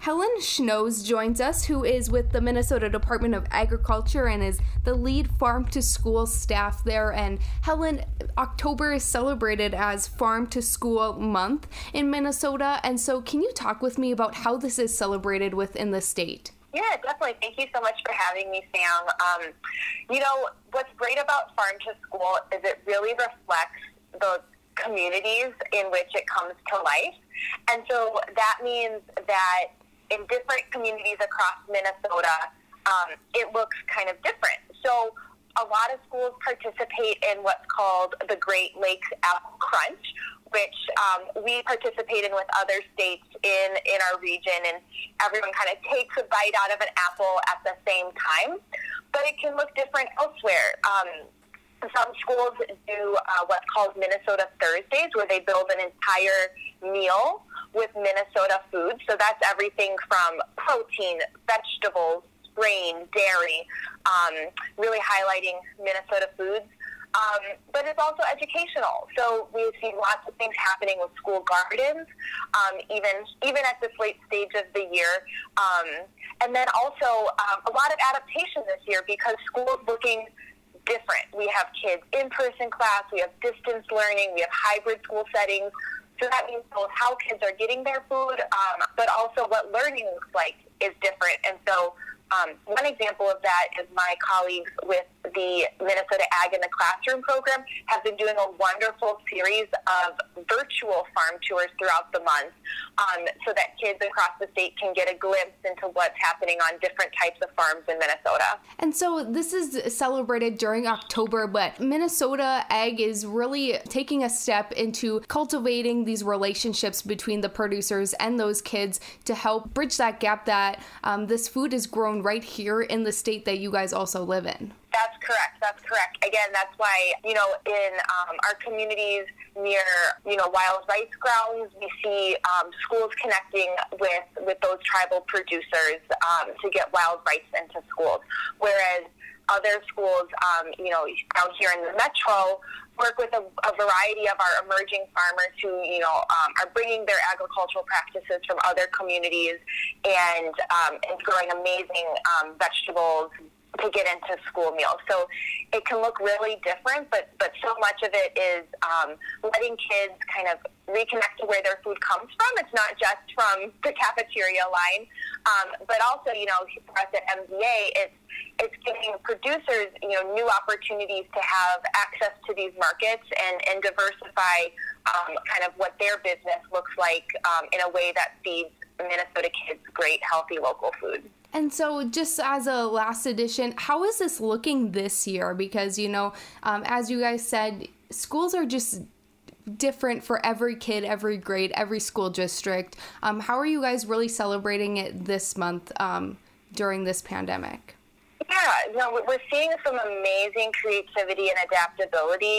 Helen Schnoes joins us, who is with the Minnesota Department of Agriculture and is the lead farm to school staff there. And Helen, October is celebrated as Farm to School Month in Minnesota. And so can you talk with me about how this is celebrated within the state? Yeah, definitely. Thank you so much for having me, Sam. What's great about Farm to School is it really reflects the communities in which it comes to life. And so that means that in different communities across Minnesota, it looks kind of different. So a lot of schools participate in what's called the Great Lakes Apple Crunch, which we participate in with other states in our region, and everyone kind of takes a bite out of an apple at the same time. But it can look different elsewhere. Some schools do what's called Minnesota Thursdays, where they build an entire meal with Minnesota food. So that's everything from protein, vegetables, grain, dairy, really highlighting Minnesota foods. But it's also educational. So we see lots of things happening with school gardens, even at this late stage of the year. And then also a lot of adaptation this year because school's looking different. We have kids in-person class, we have distance learning, we have hybrid school settings. So that means both how kids are getting their food, but also what learning looks like is different. And so one example of that is my colleagues with the Minnesota Ag in the Classroom program have been doing a wonderful series of virtual farm tours throughout the month so that kids across the state can get a glimpse into what's happening on different types of farms in Minnesota. And so this is celebrated during October, but Minnesota Ag is really taking a step into cultivating these relationships between the producers and those kids to help bridge that gap that this food is grown right here in the state that you guys also live in. That's correct. Again, that's why, in our communities near, wild rice grounds, we see schools connecting with those tribal producers to get wild rice into schools. Whereas other schools, out here in the metro, work with a variety of our emerging farmers who, are bringing their agricultural practices from other communities and growing amazing vegetables to get into school meals. So it can look really different, but so much of it is letting kids kind of reconnect to where their food comes from. It's not just from the cafeteria line, but also, for us at MDA, it's giving producers, new opportunities to have access to these markets and diversify kind of what their business looks like in a way that feeds Minnesota kids great, healthy local food. And so just as a last addition, how is this looking this year? Because, as you guys said, schools are just different for every kid, every grade, every school district. How are you guys really celebrating it this month during this pandemic? Yeah, we're seeing some amazing creativity and adaptability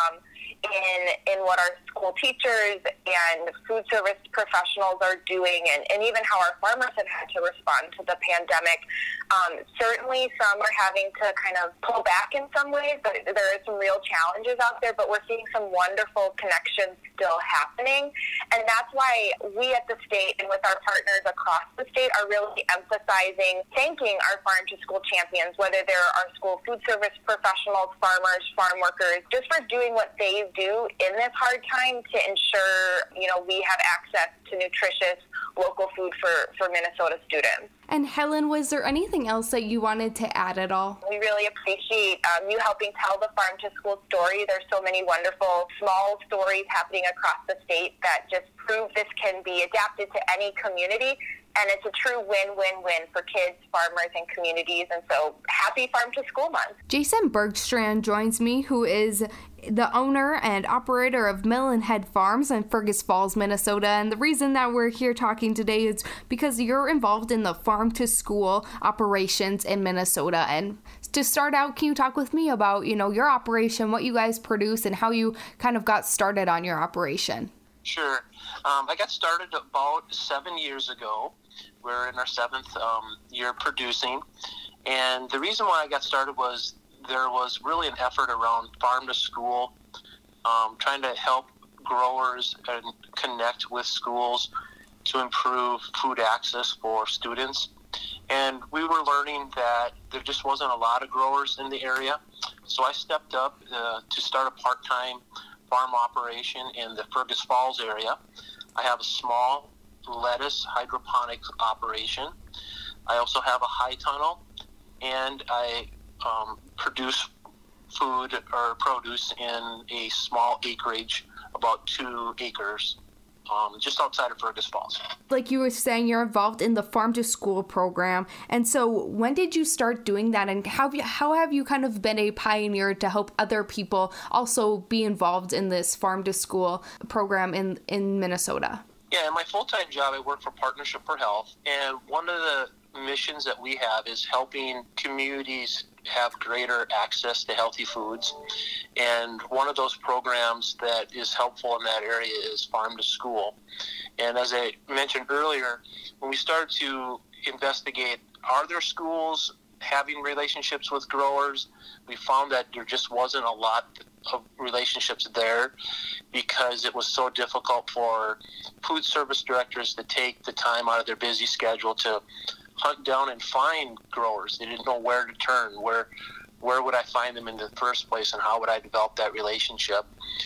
in what our school teachers and food service professionals are doing, and even how our farmers have had to respond to the pandemic. Certainly some are having to kind of pull back in some ways, but there are some real challenges out there, but we're seeing some wonderful connections still happening. And that's why we at the state and with our partners across the state are really emphasizing thanking our farm to school champions, whether they're our school food service professionals, farmers, farm workers, just for doing what they do in this hard time to ensure, we have access to nutritious local food for Minnesota students. And Helen, was there anything else that you wanted to add at all? We really appreciate you helping tell the farm to school story. There's so many wonderful small stories happening across the state that just prove this can be adapted to any community. And it's a true win-win-win for kids, farmers, and communities. And so happy Farm to School Month. Jason Bergstrand joins me, who is the owner and operator of Mill and Head Farms in Fergus Falls, Minnesota. And the reason that we're here talking today is because you're involved in the Farm to School operations in Minnesota. And to start out, can you talk with me about, your operation, what you guys produce, and how you kind of got started on your operation? Sure. I got started about 7 years ago. We're in our seventh year producing. And the reason why I got started was there was really an effort around farm to school, trying to help growers and connect with schools to improve food access for students. And we were learning that there just wasn't a lot of growers in the area. So I stepped up to start a part-time farm operation in the Fergus Falls area. I have a small lettuce hydroponics operation. I also have a high tunnel, and I produce food or produce in a small acreage, about 2 acres, just outside of Fergus Falls. Like you were saying, you're involved in the Farm to School program. And so when did you start doing that? And how have you kind of been a pioneer to help other people also be involved in this Farm to School program in Minnesota? Yeah, in my full-time job, I work for Partnership for Health. And one of the missions that we have is helping communities have greater access to healthy foods. And one of those programs that is helpful in that area is Farm to School. And as I mentioned earlier, when we started to investigate, are there schools having relationships with growers, we found that there just wasn't a lot of relationships there because it was so difficult for food service directors to take the time out of their busy schedule to hunt down and find growers. They didn't know where to turn, where would I find them in the first place, and how would I develop that relationship.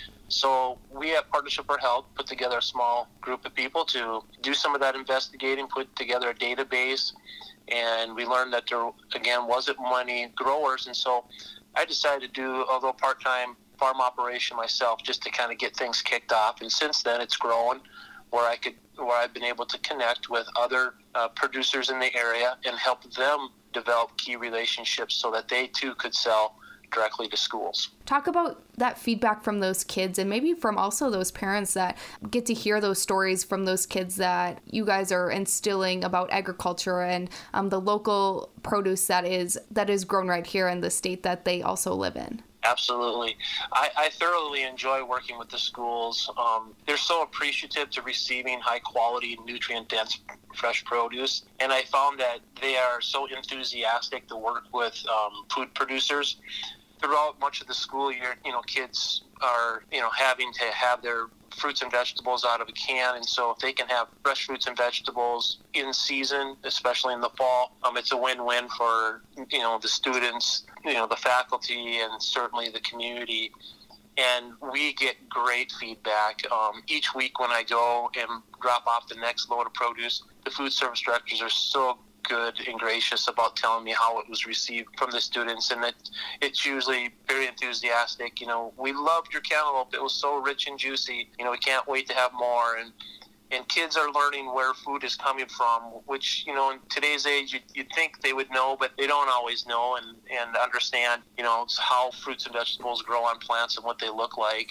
So we at Partnership for Health put together a small group of people to do some of that investigating, put together a database, and we learned that there, again, wasn't many growers, and so I decided to do a little part-time farm operation myself just to kind of get things kicked off, and since then it's grown where I've been able to connect with other producers in the area and help them develop key relationships so that they too could sell directly to schools. Talk about that feedback from those kids and maybe from also those parents that get to hear those stories from those kids that you guys are instilling about agriculture and the local produce that is grown right here in the state that they also live in. Absolutely. I thoroughly enjoy working with the schools. They're so appreciative to receiving high-quality, nutrient-dense, fresh produce. And I found that they are so enthusiastic to work with food producers. Throughout much of the school year, kids are, having to have their fruits and vegetables out of a can, and so if they can have fresh fruits and vegetables in season, especially in the fall, it's a win-win for the students, the faculty, and certainly the community. And we get great feedback each week when I go and drop off the next load of produce. The food service directors are so good and gracious about telling me how it was received from the students, and that it's usually very enthusiastic. We loved your cantaloupe. It was so rich and juicy. We can't wait to have more. And kids are learning where food is coming from, which, in today's age, you'd think they would know, but they don't always know and understand, how fruits and vegetables grow on plants and what they look like.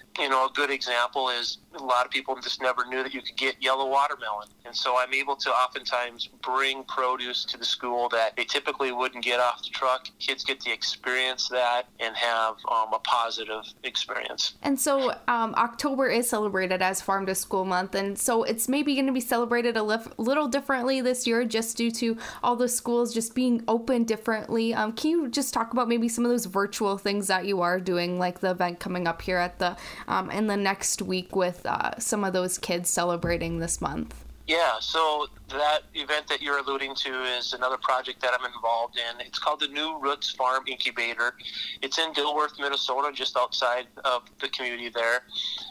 A good example is a lot of people just never knew that you could get yellow watermelon. And so I'm able to oftentimes bring produce to the school that they typically wouldn't get off the truck. Kids get to experience that and have a positive experience. And so October is celebrated as Farm to School Month. And so it's maybe going to be celebrated a little differently this year just due to all the schools just being open differently. Can you just talk about maybe some of those virtual things that you are doing, like the event coming up here at the in the next week with some of those kids celebrating this month? Yeah, so that event that you're alluding to is another project that I'm involved in. It's called the New Roots Farm Incubator. It's in Dilworth, Minnesota, just outside of the community there.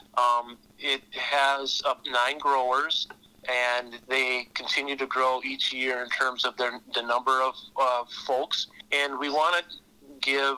It has 9 growers, and they continue to grow each year in terms of the number of folks. And we want to give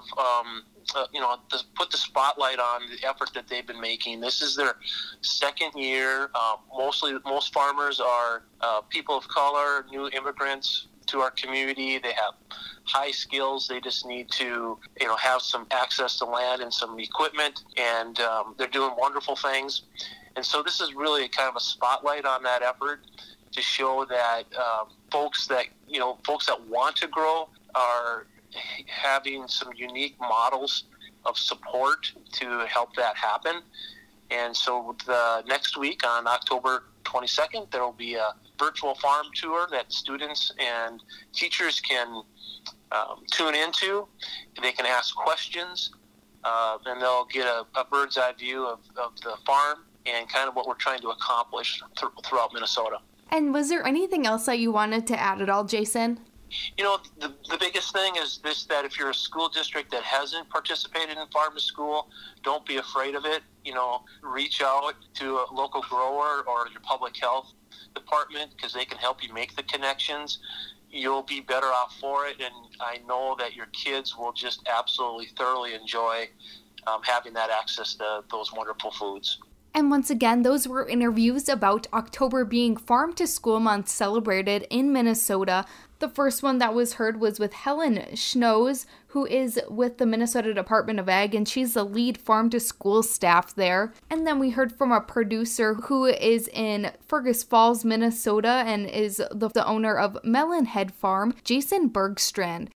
put the spotlight on the effort that they've been making. This is their second year. Most farmers are people of color, new immigrants to our community. They have high skills. They just need to, have some access to land and some equipment, and they're doing wonderful things. And so this is really kind of a spotlight on that effort to show that folks that want to grow are having some unique models of support to help that happen. And so the next week on October 22nd, there will be a virtual farm tour that students and teachers can tune into. They can ask questions, and they'll get a bird's eye view of the farm. and kind of what we're trying to accomplish throughout Minnesota. And was there anything else that you wanted to add at all, Jason? You know, the biggest thing is this, that if you're a school district that hasn't participated in Farm to School, don't be afraid of it. You know, reach out to a local grower or your public health department, because they can help you make the connections. You'll be better off for it, and I know that your kids will just absolutely thoroughly enjoy having that access to those wonderful foods. And once again, those were interviews about October being Farm to School Month celebrated in Minnesota. The first one that was heard was with Helen Schnoes, who is with the Minnesota Department of Ag, and she's the lead Farm to School staff there. And then we heard from a producer who is in Fergus Falls, Minnesota, and is the owner of Melon Head Farm, Jason Bergstrand.